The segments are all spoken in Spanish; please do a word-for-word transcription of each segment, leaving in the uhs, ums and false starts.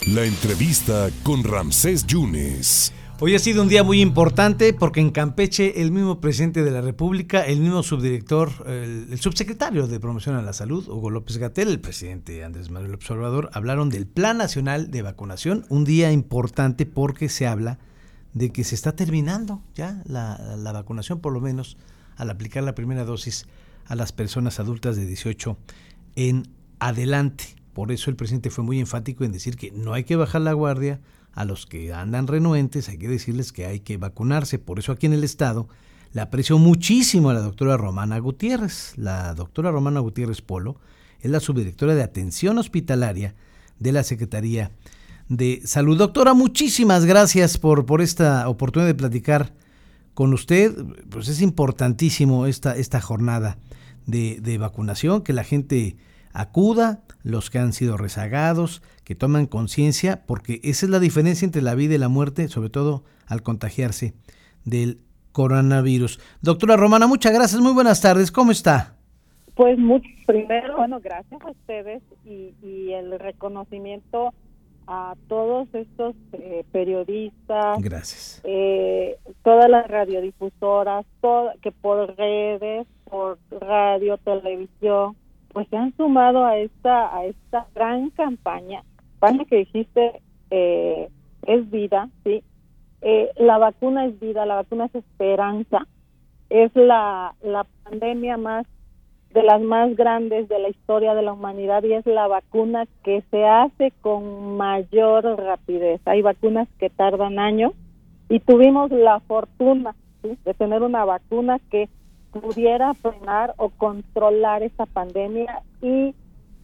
La entrevista con Ramsés Yunes. Hoy ha sido un día muy importante porque en Campeche el mismo presidente de la República, el mismo subdirector, el, el subsecretario de Promoción a la Salud, Hugo López-Gatell, el presidente Andrés Manuel López Obrador, hablaron del Plan Nacional de Vacunación. Un día importante porque se habla de que se está terminando ya la, la vacunación, por lo menos al aplicar la primera dosis a las personas adultas de dieciocho en adelante. Por eso el presidente fue muy enfático en decir que no hay que bajar la guardia. A los que andan renuentes hay que decirles que hay que vacunarse. Por eso aquí en el estado le aprecio muchísimo a la doctora Romana Gutiérrez. La doctora Romana Gutiérrez Polo es la subdirectora de Atención Hospitalaria de la Secretaría de Salud. Doctora, muchísimas gracias por, por esta oportunidad de platicar con usted. Pues es importantísimo esta, esta jornada de, de vacunación, que la gente acuda, los que han sido rezagados, que toman conciencia, porque esa es la diferencia entre la vida y la muerte, sobre todo al contagiarse del coronavirus. Doctora Romana, muchas gracias, muy buenas tardes, ¿cómo está? Pues mucho, primero, bueno, gracias a ustedes y, y el reconocimiento a todos estos eh, periodistas, gracias, eh, todas las radiodifusoras, todo, que por redes, por radio, televisión, pues se han sumado a esta a esta gran campaña, campaña que dijiste eh, es vida, sí, eh, la vacuna es vida, la vacuna es esperanza, es la la pandemia más de las más grandes de la historia de la humanidad y es la vacuna que se hace con mayor rapidez. Hay vacunas que tardan años y tuvimos la fortuna, ¿sí?, de tener una vacuna que pudiera frenar o controlar esta pandemia y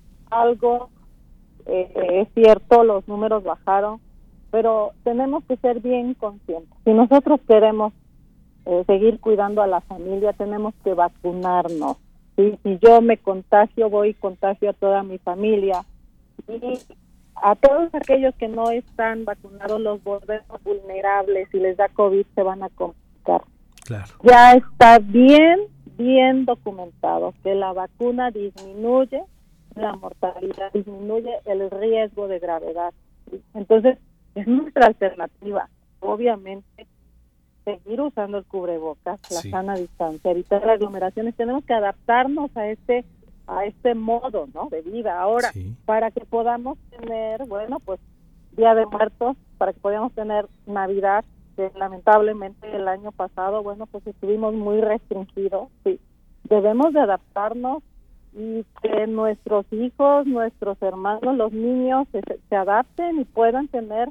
algo eh, es cierto, los números bajaron, pero tenemos que ser bien conscientes. Si nosotros queremos eh, seguir cuidando a la familia, tenemos que vacunarnos. ¿Sí? Si yo me contagio, voy y contagio a toda mi familia y a todos aquellos que no están vacunados los volvemos vulnerables. Si les da COVID se van a complicar. Claro. Ya está bien, bien documentado que la vacuna disminuye la mortalidad, disminuye el riesgo de gravedad. Entonces, es nuestra alternativa. Obviamente, seguir usando el cubrebocas, la sí. sana distancia, evitar las aglomeraciones. Tenemos que adaptarnos a este a este modo, ¿no?, de vida ahora, sí. para que podamos tener, bueno, pues, Día de Muertos, para que podamos tener Navidad, que lamentablemente el año pasado, bueno, pues estuvimos muy restringidos, sí. Debemos de adaptarnos y que nuestros hijos, nuestros hermanos, los niños se, se adapten y puedan tener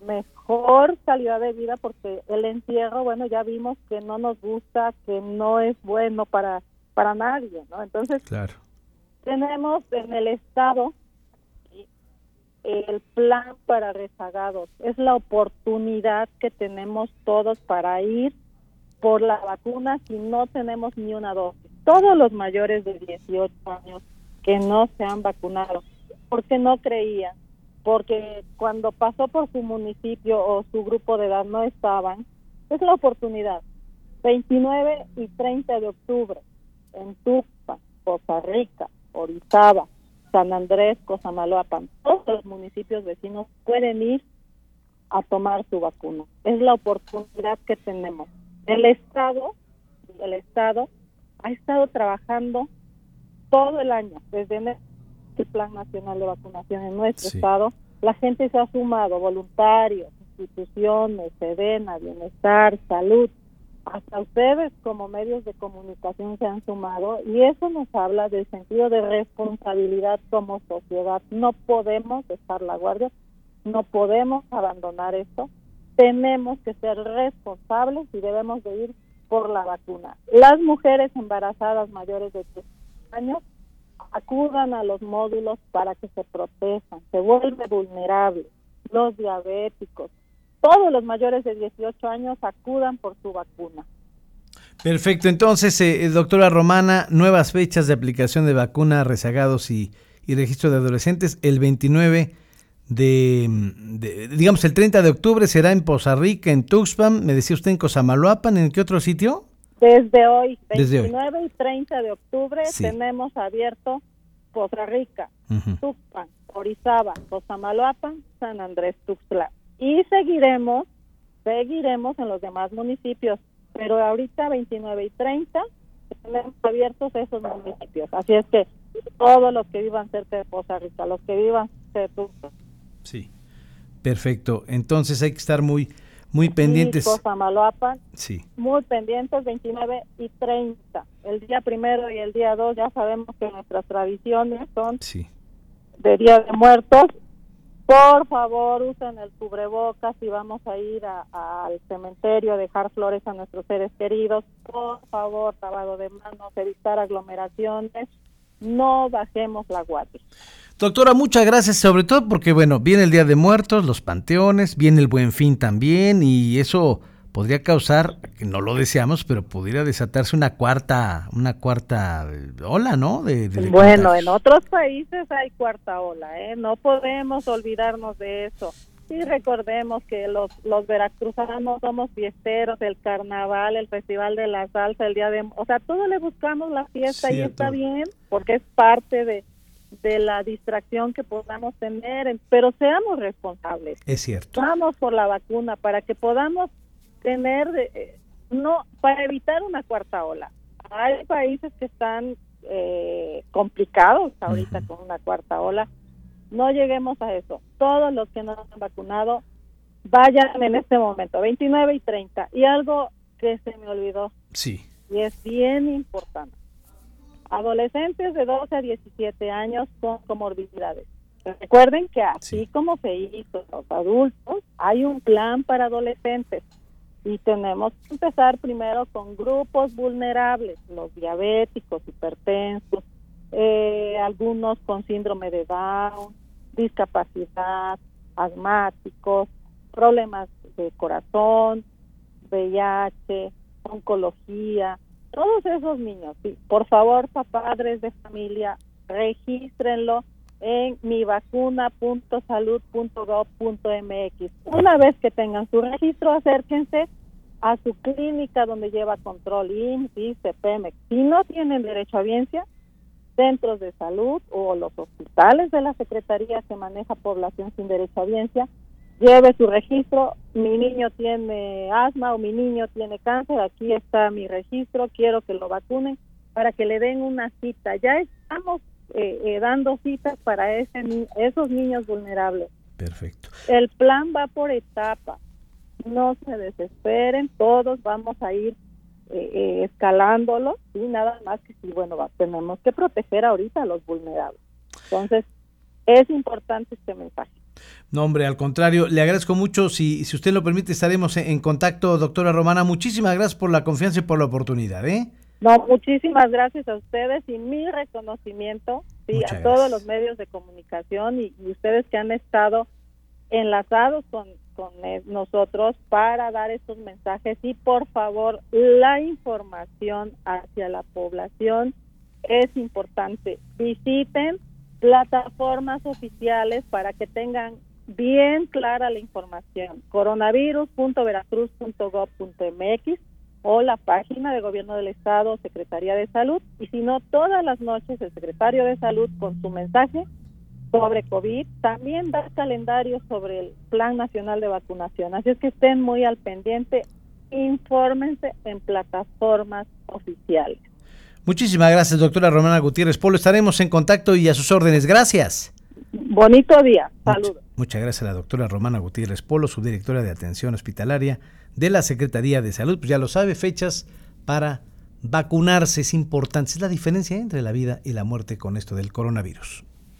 mejor calidad de vida, porque el encierro, bueno, ya vimos que no nos gusta, que no es bueno para para nadie, ¿no? Entonces, claro. Tenemos en el estado el plan para rezagados. Es la oportunidad que tenemos todos para ir por la vacuna si no tenemos ni una dosis. Todos los mayores de dieciocho años que no se han vacunado, porque no creían, porque cuando pasó por su municipio o su grupo de edad no estaban, es la oportunidad. veintinueve y treinta de octubre, en Tuxpan, Poza Rica, Orizaba, San Andrés, Cosamaloapan, todos los municipios vecinos pueden ir a tomar su vacuna. Es la oportunidad que tenemos. El Estado, el Estado ha estado trabajando todo el año, desde el Plan Nacional de Vacunación en nuestro sí. Estado. La gente se ha sumado, voluntarios, instituciones, Sedena, Bienestar, Salud, hasta ustedes como medios de comunicación se han sumado, y eso nos habla del sentido de responsabilidad como sociedad. No podemos dejar la guardia, no podemos abandonar esto, tenemos que ser responsables y debemos de ir por la vacuna. Las mujeres embarazadas mayores de treinta años acudan a los módulos para que se protejan, se vuelve vulnerable, los diabéticos, todos los mayores de dieciocho años acudan por su vacuna. Perfecto, entonces, eh, doctora Romana, nuevas fechas de aplicación de vacuna a rezagados y, y registro de adolescentes, el veintinueve de, de, digamos, el treinta de octubre será en Poza Rica, en Tuxpan, me decía usted en Cosamaloapan, ¿en qué otro sitio? Desde hoy, Desde veintinueve hoy. y treinta de octubre, sí. tenemos abierto Poza Rica, uh-huh. Tuxpan, Orizaba, Cosamaloapan, San Andrés Tuxtla. Y seguiremos, seguiremos en los demás municipios, pero ahorita veintinueve y treinta tenemos abiertos esos municipios. Así es que todos los que vivan cerca de Poza Rica, los que vivan cerca de Tuxtla. Sí, perfecto. Entonces hay que estar muy, muy pendientes. Sí, Cosamaloapan, sí. Muy pendientes, veintinueve y treinta. El día primero y el día dos ya sabemos que nuestras tradiciones son sí. de Día de Muertos. Por favor, usen el cubrebocas si vamos a ir al cementerio a dejar flores a nuestros seres queridos. Por favor, lavado de manos, evitar aglomeraciones, no bajemos la guardia. Doctora, muchas gracias, sobre todo porque, bueno, viene el Día de Muertos, los panteones, viene el Buen Fin también, y eso podría causar, que no lo deseamos, pero pudiera desatarse una cuarta, una cuarta ola, ¿no? De, de bueno, contagios. En otros países hay cuarta ola, ¿eh? No podemos olvidarnos de eso. Y recordemos que los, los veracruzanos somos fiesteros, el carnaval, el festival de la salsa, el día de... O sea, todo le buscamos la fiesta. Cierto. Y está bien, porque es parte de, de la distracción que podamos tener, pero seamos responsables. Es cierto. Vamos por la vacuna para que podamos tener, eh, no, para evitar una cuarta ola. Hay países que están eh, complicados ahorita uh-huh. con una cuarta ola. No lleguemos a eso. Todos los que no han vacunado, vayan en este momento, veintinueve y treinta. Y algo que se me olvidó, sí, y es bien importante. Adolescentes de doce a diecisiete años con comorbilidades. Recuerden que así sí. como se hizo los adultos, hay un plan para adolescentes. Y tenemos que empezar primero con grupos vulnerables, los diabéticos, hipertensos, eh, algunos con síndrome de Down, discapacidad, asmáticos, problemas de corazón, V I H, oncología, todos esos niños. Sí, por favor, padres de familia, regístrenlo en mi vacuna punto salud punto gov punto m x. Una vez que tengan su registro, acérquense a su clínica donde lleva control I M S S, I C E, Pemex. Si no tienen derecho a biencia, centros de salud o los hospitales de la Secretaría que maneja población sin derecho a biencia, lleve su registro. Mi niño tiene asma o mi niño tiene cáncer, aquí está mi registro, quiero que lo vacunen, para que le den una cita. Ya estamos eh, eh, dando citas para ese esos niños vulnerables. Perfecto. El plan va por etapas, no se desesperen, todos vamos a ir eh, eh, escalándolo, y nada más que sí, bueno, va, tenemos que proteger ahorita a los vulnerables. Entonces, es importante este mensaje. No, hombre, al contrario, le agradezco mucho. Si, si usted lo permite, estaremos en, en contacto, doctora Romana. Muchísimas gracias por la confianza y por la oportunidad, ¿eh? No, muchísimas gracias a ustedes y mi reconocimiento sí, a todos los medios de comunicación y, y ustedes que han estado enlazados con, con nosotros para dar estos mensajes. Y por favor, la información hacia la población es importante. Visiten plataformas oficiales para que tengan bien clara la información. coronavirus punto veracruz punto gov punto m x o la página de Gobierno del Estado, Secretaría de Salud, y si no, todas las noches el Secretario de Salud con su mensaje sobre COVID también da calendario sobre el Plan Nacional de Vacunación. Así es que estén muy al pendiente, infórmense en plataformas oficiales. Muchísimas gracias, doctora Romana Gutiérrez Polo. Estaremos en contacto y a sus órdenes. Gracias. Bonito día. Saludos. Much, muchas gracias a la doctora Romana Gutiérrez Polo, subdirectora de Atención Hospitalaria de la Secretaría de Salud. Pues ya lo sabe, fechas para vacunarse es importante. Es la diferencia entre la vida y la muerte con esto del coronavirus.